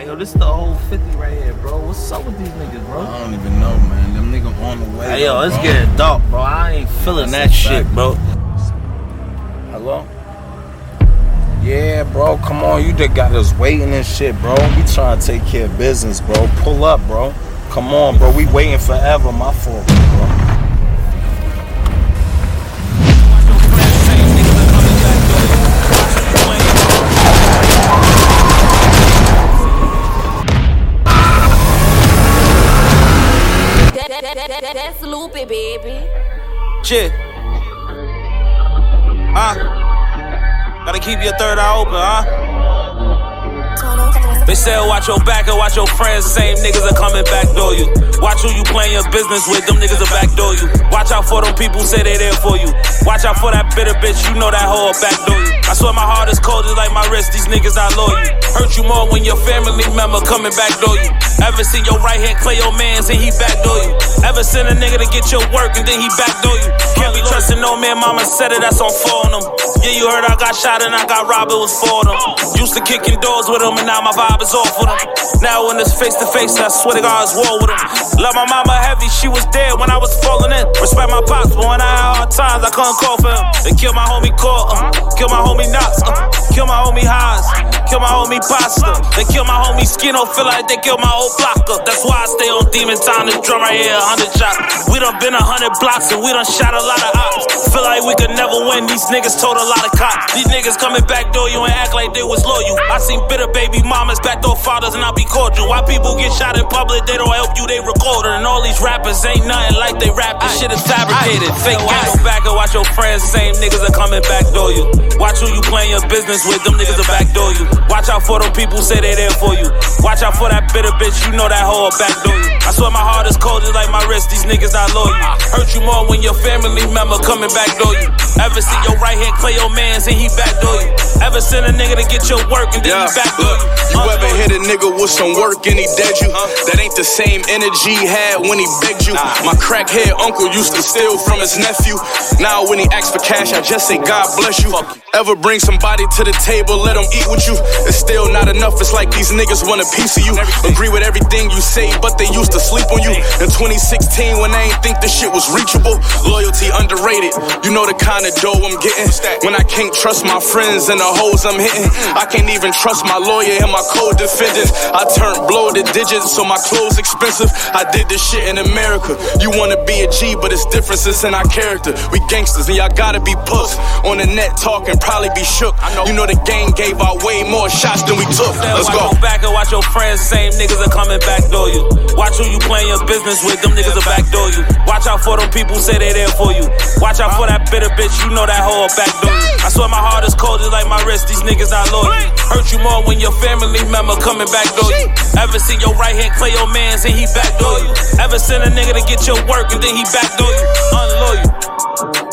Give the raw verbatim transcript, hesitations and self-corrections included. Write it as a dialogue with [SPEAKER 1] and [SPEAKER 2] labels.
[SPEAKER 1] Hey, yo, this the whole fifty right here, bro. What's up with these niggas, bro?
[SPEAKER 2] I don't even know, man. Them niggas on the way.
[SPEAKER 1] Hey, yo,
[SPEAKER 2] though,
[SPEAKER 1] it's
[SPEAKER 2] bro.
[SPEAKER 1] getting dark, bro. I ain't feeling
[SPEAKER 2] That's
[SPEAKER 1] that shit,
[SPEAKER 2] fact.
[SPEAKER 1] bro.
[SPEAKER 2] Hello? Yeah, bro. Come on. You just got us waiting and shit, bro. We trying to take care of business, bro. Pull up, bro. Come on, bro. We waiting forever. My fault, bro.
[SPEAKER 3] That's loopy, baby.
[SPEAKER 4] Shit. Huh? Gotta keep your third eye open, huh? They said watch your back and watch your friends. Same niggas are coming backdoor you. Watch who you playing your business with. Them niggas are backdoor you. Watch out for them people say they there for you. Watch out for that bitter bitch. You know that hoe will backdoor you. I swear my heart is cold just like my wrist. These niggas not loyal. Hurt you more when your family member coming backdoor you. Ever seen your right hand play your mans and he backdoor you? Ever seen a nigga to get your work and then he backdoor you? Can't be trusting no man. Mama said it. That's on four of them. Yeah, you heard I got shot and I got robbed. It was for them. Used to kicking doors with them and now my vibe is off with them. Now when it's face to face, I swear to God, it's war with them. Love my mama heavy, she was dead when I was falling in. Respect my pops, but when I had hard times, I couldn't call for him. They kill my homie Core, uh, kill my homie Knox, uh, kill my homie Haas, kill my homie Pasta. They kill my homie Skino, feel like they kill my whole block up. That's why I stay on demon time. This drum right here, a hundred shots. We done been a hundred blocks and we done shot a lot of ops. Feel like we could never win. These niggas told a lot of cops. These niggas coming backdoor you and act like they was loyal. I seen bitter baby mamas, backdoor fathers, and I be cordial. Why people get shot in public, they don't help you, they record it. And all these rappers ain't nothing like they rap. This shit is fabricated. Fake watch your back and watch your friends. Same niggas are coming backdoor you. Watch who you playing your business with. Them niggas are backdoor you. Watch out for them people say they there for you. Watch out for that bitter bitch. You know that hoe will backdoor you. I swear my heart is cold just like my wrist. These niggas not loyal. Hurt you more when your family member coming backdoor you. Ever see your right hand play your mans and he backdoor you? Ever send a nigga to get your work and then
[SPEAKER 5] yeah,
[SPEAKER 4] he backdoor you?
[SPEAKER 5] You uh, ever hit a nigga with some work and he dead you? Uh, that ain't the same energy he had when he begged you. Nah. My crackhead uncle used to steal from his nephew. Now when he asks for cash, I just say God bless you. Ever bring somebody to the table, let them eat with you? It's still not enough, it's like these niggas want a piece of you. Agree with everything you say, but they used to sleep on you. In twenty sixteen when they ain't think this shit was reachable. Loyalty underrated, you know the kind of dough I'm getting. When I can't trust my friends and the hoes I'm hitting, I can't even trust my lawyer and my co-defendants. I turned blow to digits so my clothes expensive. I did this shit in America. You wanna be a G, but it's differences in our character. We gangsters and y'all gotta be puss. On the net talking, probably be shook. You know the gang gave out way more shots than we took. Let's go.
[SPEAKER 4] Watch your back and watch your friends. Same niggas are coming backdoor you. Watch who you playing your business with. Them niggas are backdoor you. Watch out for them people say they there for you. Watch out for that bitter bitch. You know that hoe will backdoor you. I swear my heart is cold just like my wrist. These niggas not loyal. Hurt you more when your family member coming backdoor you. Ever seen your right hand play your mans and he backdoor you? Ever send a nigga to get your work and then he backdoor you? Unloyal.